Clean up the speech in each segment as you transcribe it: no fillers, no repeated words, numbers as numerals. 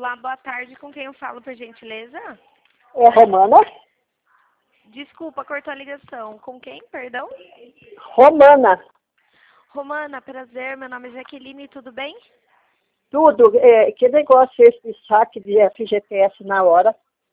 Olá, boa tarde. Com quem eu falo, por gentileza? É Romana? Desculpa, cortou a ligação. Com quem, perdão? Romana, Romana, prazer. Meu nome é Jaqueline, tudo bem? tudo. Que negócio é esse de saque de FGTS na hora?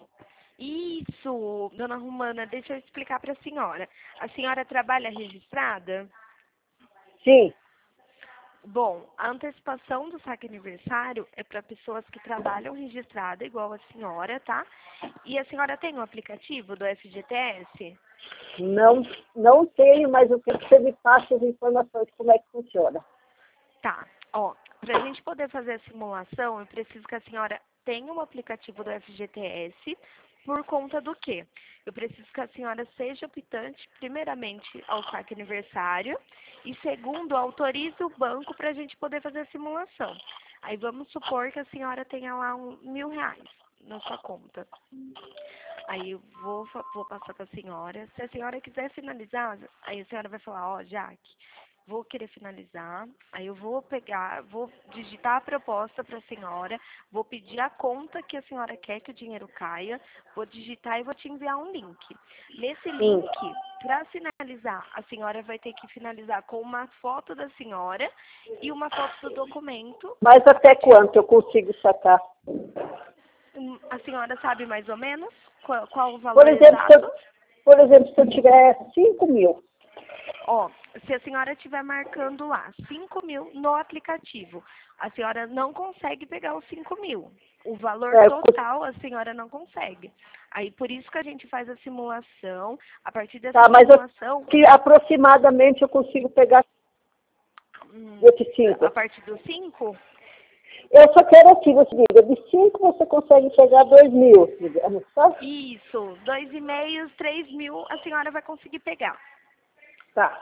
Isso, dona Romana, deixa eu explicar para a senhora. A senhora trabalha registrada? Sim. Bom, a antecipação do saque aniversário é para pessoas que trabalham registrada, igual a senhora, tá? E a senhora tem o aplicativo do FGTS? Não, não tenho, mas eu quero que você me passe as informações de como é que funciona. Tá, ó, para a gente poder fazer a simulação, eu preciso que a senhora tenha um aplicativo do FGTS, por conta do quê? Eu preciso que a senhora seja optante, primeiramente, ao saque aniversário, e segundo, autorize o banco para a gente poder fazer a simulação. Aí vamos supor que a senhora tenha lá R$ 1.000 na sua conta. Aí eu vou passar para a senhora. Se a senhora quiser finalizar, aí a senhora vai falar, ó, Jaque, vou querer finalizar. Aí eu vou vou digitar a proposta para a senhora, vou pedir a conta que a senhora quer que o dinheiro caia, vou digitar e vou te enviar um link. Nesse Sim. link, para finalizar, a senhora vai ter que finalizar com uma foto da senhora e uma foto do documento. Mas até quanto eu consigo sacar? A senhora sabe mais ou menos qual o Por valor exemplo, exato? se eu tiver 5 mil. Ó, se a senhora estiver marcando lá 5.000 no aplicativo, a senhora não consegue pegar os 5.000. O valor É, total a senhora não consegue. Aí por isso que a gente faz a simulação. A partir dessa tá, mas simulação, que aproximadamente eu consigo pegar desses a 5. partir dos 5, Eu só quero assim, você diga, de 5 você consegue pegar 2 mil, digamos, tá? isso, 2.500, 3.000, a senhora vai conseguir pegar. Tá.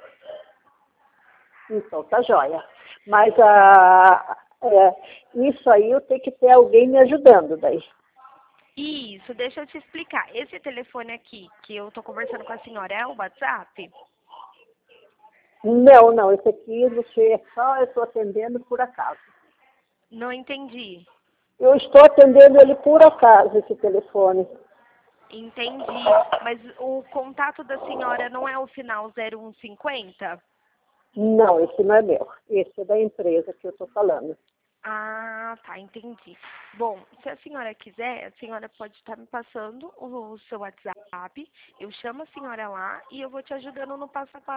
Então, tá joia. Mas isso aí eu tenho que ter alguém me ajudando daí. Isso, deixa eu te explicar. Esse telefone aqui que eu tô conversando com a senhora é o WhatsApp? Não, não, esse aqui eu estou atendendo por acaso. Não entendi. Eu estou atendendo ele por acaso, esse telefone. Entendi. Mas o contato da senhora não é o final 0150? Não, esse não é meu. Esse é da empresa que eu estou falando. Ah, tá, entendi. Bom, se a senhora quiser, a senhora pode estar me passando o seu WhatsApp, eu chamo a senhora lá e eu vou te ajudando no passo a passo